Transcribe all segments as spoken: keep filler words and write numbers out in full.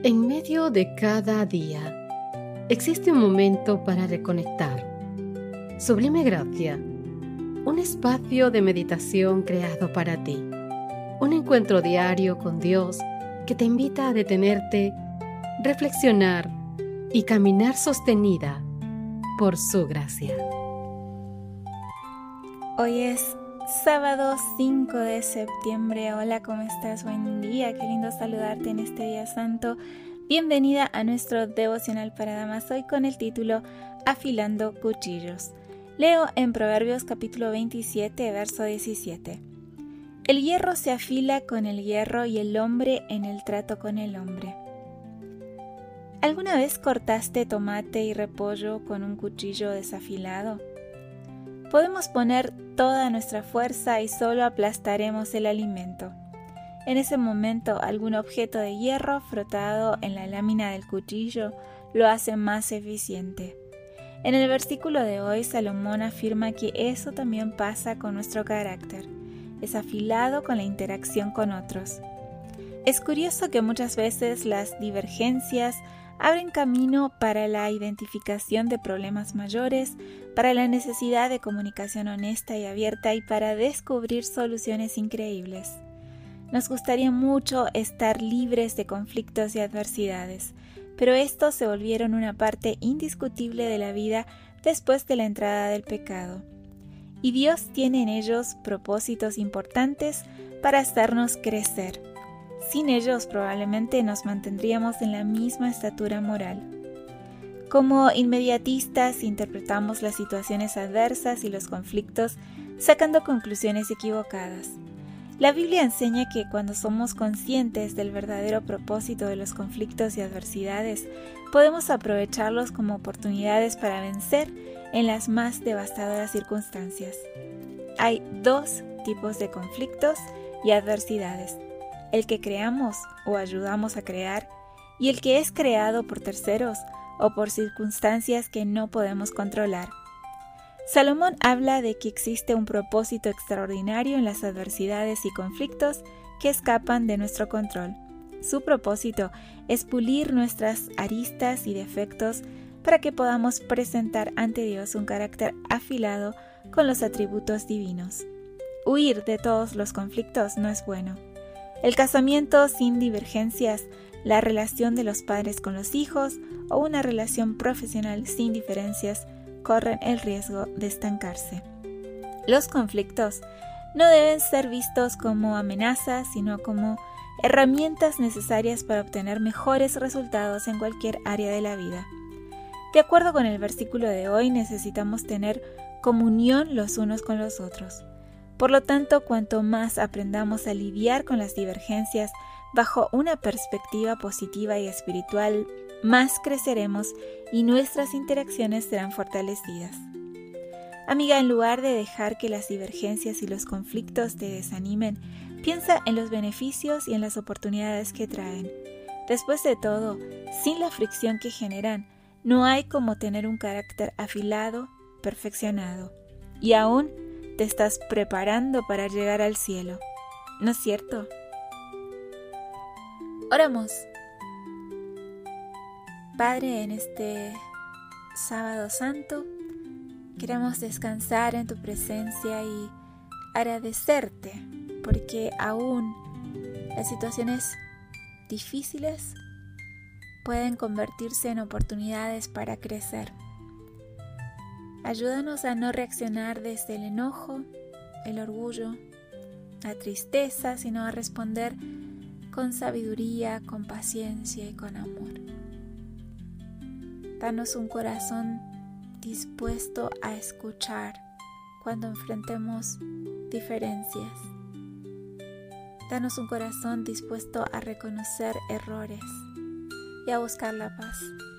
En medio de cada día, existe un momento para reconectar. Sublime Gracia, un espacio de meditación creado para ti. Un encuentro diario con Dios que te invita a detenerte, reflexionar y caminar sostenida por su gracia. Hoy es sábado cinco de septiembre. Hola, ¿cómo estás? Buen día, qué lindo saludarte en este día santo. Bienvenida a nuestro devocional para damas, hoy con el título Afilando Cuchillos. Leo en Proverbios capítulo veintisiete, verso diecisiete. El hierro se afila con el hierro y el hombre en el trato con el hombre. ¿Alguna vez cortaste tomate y repollo con un cuchillo desafilado? Podemos poner toda nuestra fuerza y solo aplastaremos el alimento. En ese momento, algún objeto de hierro frotado en la lámina del cuchillo lo hace más eficiente. En el versículo de hoy, Salomón afirma que eso también pasa con nuestro carácter. Es afilado con la interacción con otros. Es curioso que muchas veces las divergencias abren camino para la identificación de problemas mayores, para la necesidad de comunicación honesta y abierta y para descubrir soluciones increíbles. Nos gustaría mucho estar libres de conflictos y adversidades, pero estos se volvieron una parte indiscutible de la vida después de la entrada del pecado. Y Dios tiene en ellos propósitos importantes para hacernos crecer. Sin ellos probablemente nos mantendríamos en la misma estatura moral. Como inmediatistas interpretamos las situaciones adversas y los conflictos sacando conclusiones equivocadas. La Biblia enseña que cuando somos conscientes del verdadero propósito de los conflictos y adversidades, podemos aprovecharlos como oportunidades para vencer en las más devastadoras circunstancias. Hay dos tipos de conflictos y adversidades: el que creamos o ayudamos a crear y el que es creado por terceros o por circunstancias que no podemos controlar. Salomón habla de que existe un propósito extraordinario en las adversidades y conflictos que escapan de nuestro control. Su propósito es pulir nuestras aristas y defectos para que podamos presentar ante Dios un carácter afilado con los atributos divinos. Huir de todos los conflictos no es bueno. El casamiento sin divergencias, la relación de los padres con los hijos o una relación profesional sin diferencias corren el riesgo de estancarse. Los conflictos no deben ser vistos como amenazas, sino como herramientas necesarias para obtener mejores resultados en cualquier área de la vida. De acuerdo con el versículo de hoy, necesitamos tener comunión los unos con los otros. Por lo tanto, cuanto más aprendamos a lidiar con las divergencias bajo una perspectiva positiva y espiritual, más creceremos y nuestras interacciones serán fortalecidas. Amiga, en lugar de dejar que las divergencias y los conflictos te desanimen, piensa en los beneficios y en las oportunidades que traen. Después de todo, sin la fricción que generan, no hay como tener un carácter afilado, perfeccionado. Y aún te estás preparando para llegar al cielo, ¿no es cierto? Oramos. Padre, en este sábado santo, queremos descansar en tu presencia y agradecerte porque aún las situaciones difíciles pueden convertirse en oportunidades para crecer. Ayúdanos a no reaccionar desde el enojo, el orgullo, la tristeza, sino a responder con sabiduría, con paciencia y con amor. Danos un corazón dispuesto a escuchar cuando enfrentemos diferencias. Danos un corazón dispuesto a reconocer errores y a buscar la paz.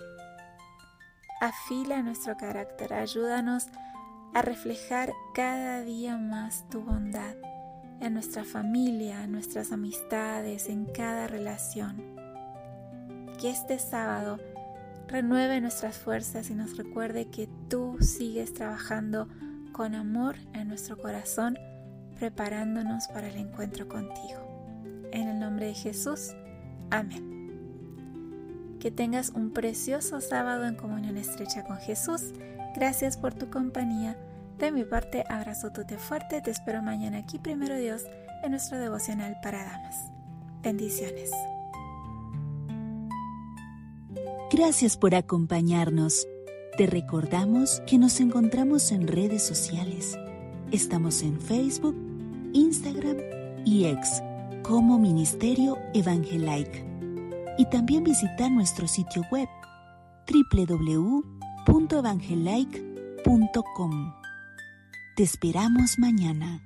Afila nuestro carácter, ayúdanos a reflejar cada día más tu bondad en nuestra familia, en nuestras amistades, en cada relación. Que este sábado renueve nuestras fuerzas y nos recuerde que tú sigues trabajando con amor en nuestro corazón, preparándonos para el encuentro contigo. En el nombre de Jesús, amén. Que tengas un precioso sábado en comunión estrecha con Jesús. Gracias por tu compañía. De mi parte, abrazote fuerte. Te espero mañana aquí, primero Dios, en nuestro devocional para damas. Bendiciones. Gracias por acompañarnos. Te recordamos que nos encontramos en redes sociales. Estamos en Facebook, Instagram y X como Ministerio Evangelike. Y también visitar nuestro sitio web doble u doble u doble u punto evangelike punto com. Te esperamos mañana.